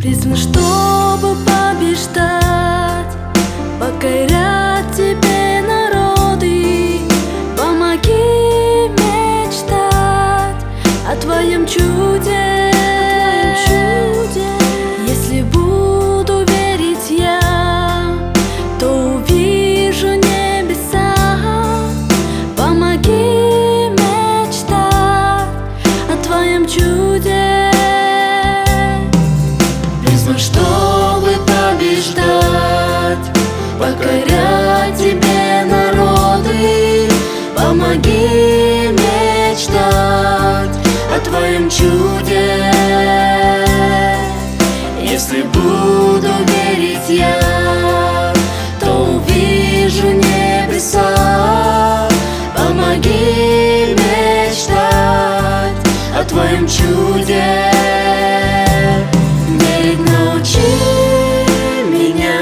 Призван, чтобы побеждать, покорять тебе народы. Помоги мечтать о твоем чуде. Если буду верить я, то увижу небеса. Помоги мечтать о твоем чуде. Призван, чтобы побеждать, покорять тебе народы. Помоги мечтать о твоем чуде. Если буду верить я, то увижу небеса. Помоги мечтать о твоем чуде. Верить научи меня,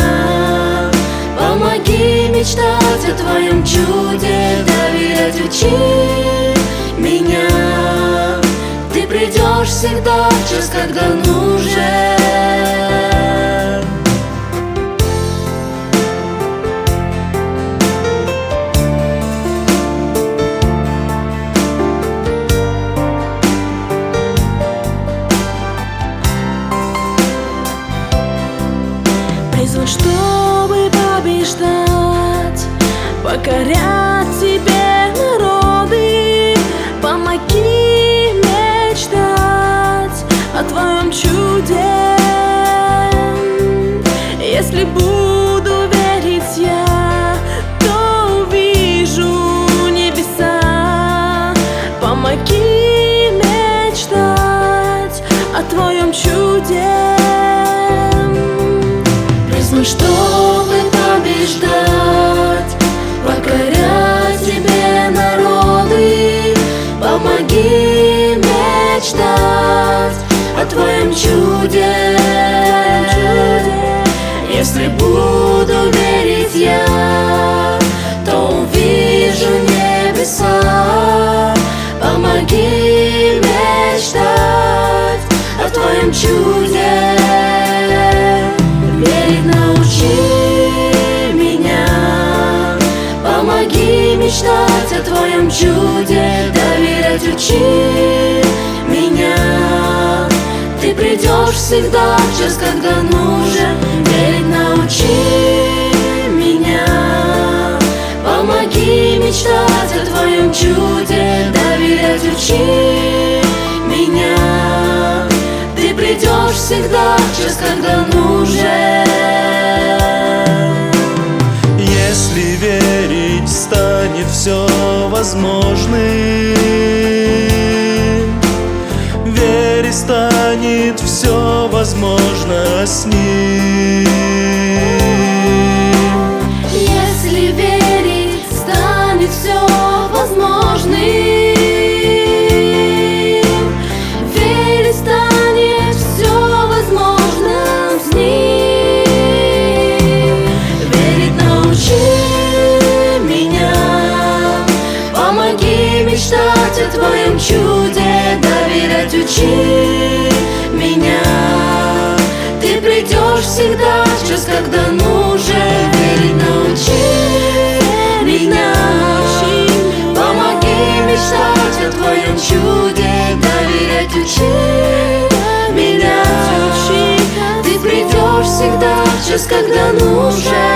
помоги мечтать о твоем чуде. Доверять учи меня, ты придешь всегда в час, когда нужен. Призван, чтобы побеждать, покорять тебе народы. Помоги мечтать о твоем чуде. Если буду верить я, то увижу небеса. Помоги мечтать о твоем чуде. Призван, чтобы побеждать, покорять тебе народы. Помоги мечтать о твоем чуде. Если буду верить я, то увижу небеса. Помоги мечтать о твоем чуде. Верить научи меня, помоги мечтать о твоем чуде. Доверять учи меня, ты придешь всегда в час, когда нужен. Верить научи меня, помоги мечтать о твоем чуде. Доверять учи меня, ты придешь всегда в час, когда нужен. Если верить, станет все возможным. Вере станет все возможно с ним. Если верить, станет все возможным. Верить станет все возможно с ним. Верить научи меня, помоги мечтать о твоем чуде. Доверять учи меня, ты придешь всегда в час, когда нужен. Верить научи меня, помоги мечтать о твоем чуде. Доверять учи меня, ты придешь всегда в час, когда нужен.